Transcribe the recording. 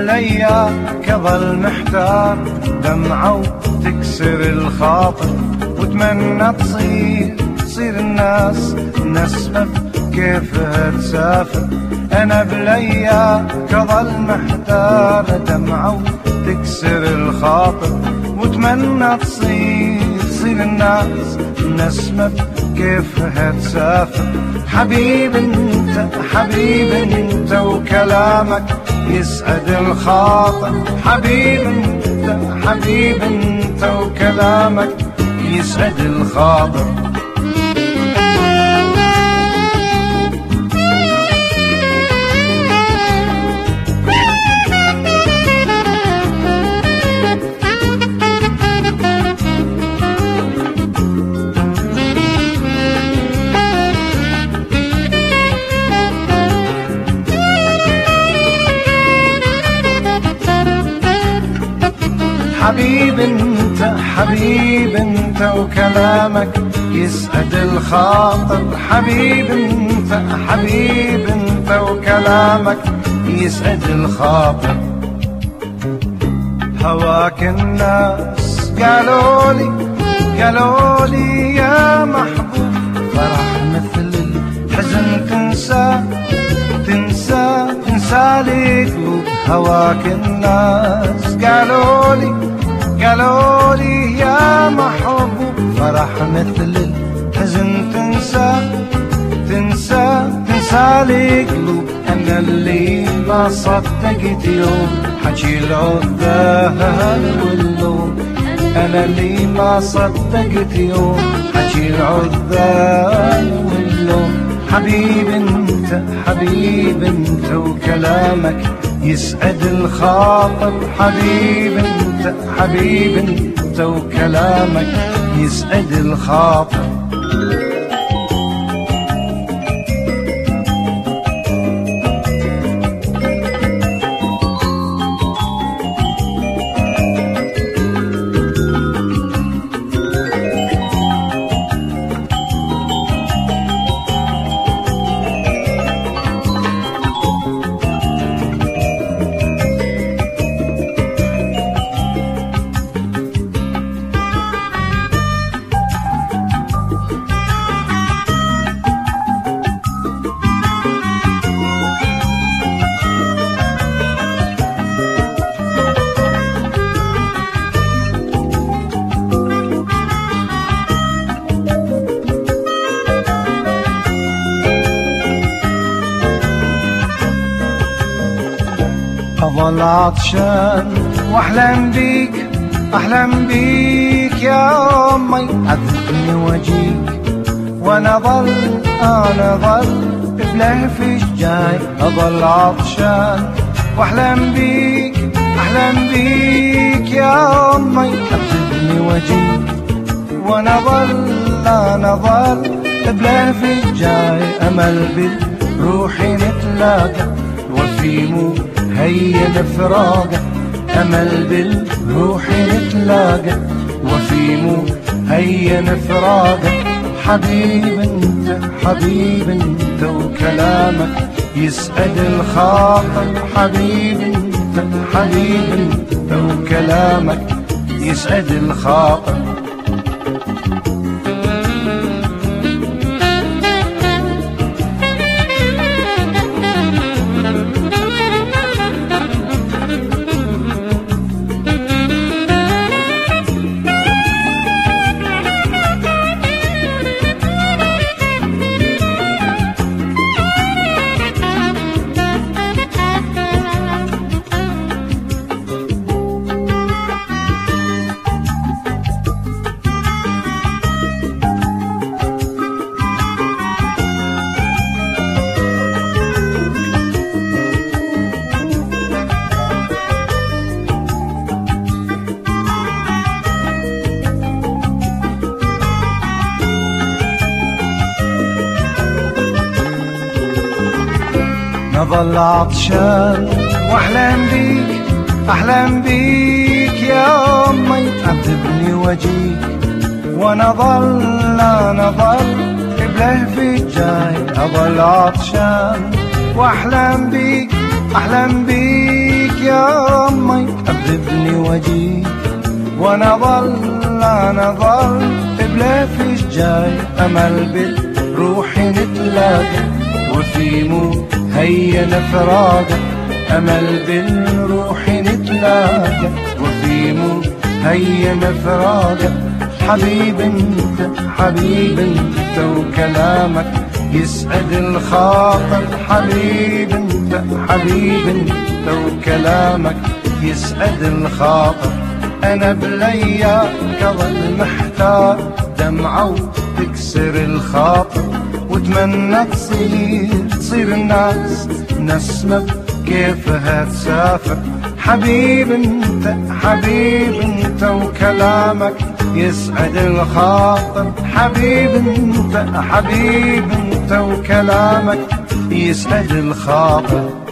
بلياك اظل محتار، دمعة وتكسر الخاطر، واتمنى تصير الناس سبب كيفها تسافر. انا بلياك اظل محتار، دمعة وتكسر الخاطر، واتمنى تصير الناس سبب كيفها تسافر. حبيب انت وكلامك يسعد الخاطر، حبيب انت وكلامك يسعد الخاطر. حبيب انت وكلامك يسعد الخاطر، حبيب انت وكلامك يسعد الخاطر. هواك الناس قالوا لي يا محبوب، فرح مثل الحزن تنسى لي قلوب. هواك الناس قالوا لي يا محبوب، فرح مثل الحزن تنسى لي قلوب. انا اللي ما صدقت يوم حكي العذاب واللوم، انا اللي ما صدقت يوم حكي العذاب واللوم. حبيب انت وكلامك يسعد الخاطر، حبيب انت وكلامك يسعد الخاطر. أظل عطشان واحلم بيك يا أمي، عذبني وجيك وانا ظل بلهفش جاي. أظل عطشان واحلم بيك يا أمي، عذبني وجيك وانا ظل بلهفش جاي. أمل بروحي نتلاقى وفي هيا الفراقة، أمل بالروح نتلاقى وفي هيا الفراقة. حبيب انت وكلامك يسعد الخاطر، حبيب انت وكلامك يسعد الخاطر. نظل عطشان واحلم بيك يا أمي، تعذبني وجيك وانا ظل بلهفي جاي. أظل عطشان واحلم بيك يا أمي حببني وجيك، وانا ظل بلا فيش جاي امل بالروح نتلاقى، وفي مو هيا نفراقة امل بالروح نتلاقى، وفي مو هيا نفراقة. حبيب انت وكلامك يسعد الخاطر، حبيب انت وكلامك يسعد الخاطر. أنا بلياك أظل محتار دمعة وتكسر الخاطر، واتمنى تصير الناس نسمة كيفها تسافر. حبيب انت وكلامك يسعد الخاطر، حبيب انت وكلامك يسعد الخاطر.